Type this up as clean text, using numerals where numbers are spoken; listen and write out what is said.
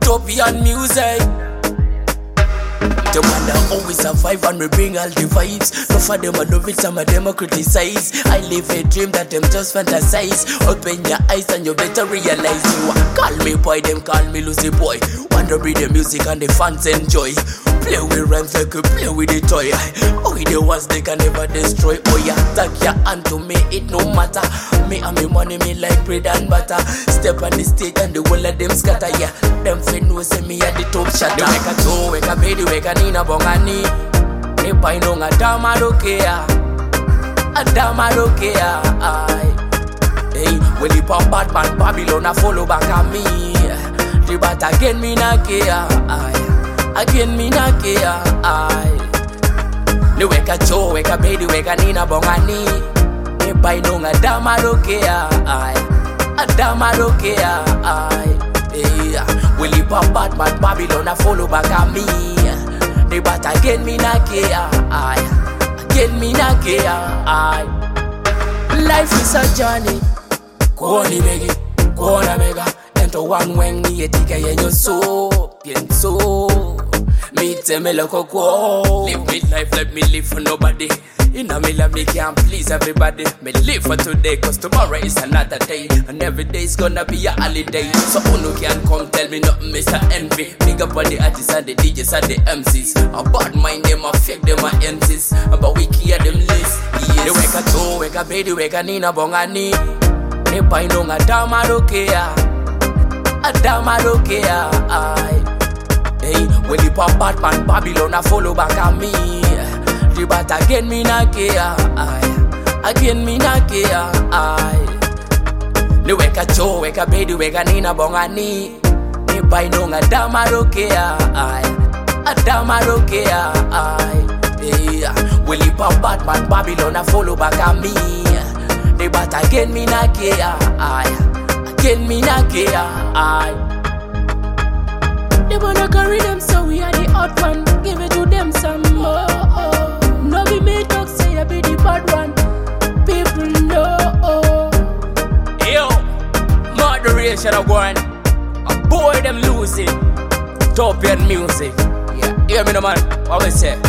Utopian music. The one that always survive and we bring all the vibes. No for them I love it, some of them I criticize. I live a dream that them just fantasize. Open your eyes and you better realize. You call me boy, them call me Lucy boy. Wanna read the music and the fans enjoy. Play with rhymes like you play with a toy. Oh, the ones they can never destroy. Oh yeah, tag your hand to me, it no matter. Me and me money, me like bread and butter. Step on the stage and the whole of them scatter. Yeah, them fin know say me at the top shatter. Wake a toe, wake a baby, wake a nina bongani. Ne paino nga dama dokea. A dama dokea. Hey, when you pop bad man Babylon a follow back at me. The bat again me na care. Again me na care. Ne wake a toe, wake a baby, wake a nina bongani. Ne paino nga dama dokea. A dama dokea. Hey, when you pop bad man Babylon a follow back at me. The bat again me na care. Again me na care. Life is a journey. Go on begi, go on mega. Ento one wing ni etika yenyo so pienso. Me tell me loco go. Live me life, let me live for nobody. In a me love me can't please everybody. Me live for today cause tomorrow is another day. And every day is gonna be a holiday. So who can come tell me nothing Mr. Envy. Big up on the artists and the DJs and the MCs. A bad mind them a fake them a MCs. But we care them list. Yes. They wake a toe, wake a baby, wake a nina bongani. Ne paino nga dama dokea. A dama dokea. Hey, when the pop bad man Babylon a follow back at me. The bat again me na care. Again me na care. Ne wake a toe, wake a baby, wake a nina bongani. Ne paino nga dama dokea. A dama dokea. Hey, when the pop bad man Babylon a follow back at me. The bat again me na care. Again me na care. They wanna carry them so we are the hot one. Give it to them some more. No be me talk say I be the bad one. People know. Yo, moderation of one. A boy them losing. Utopian music. Yeah, hear me no man. What we say?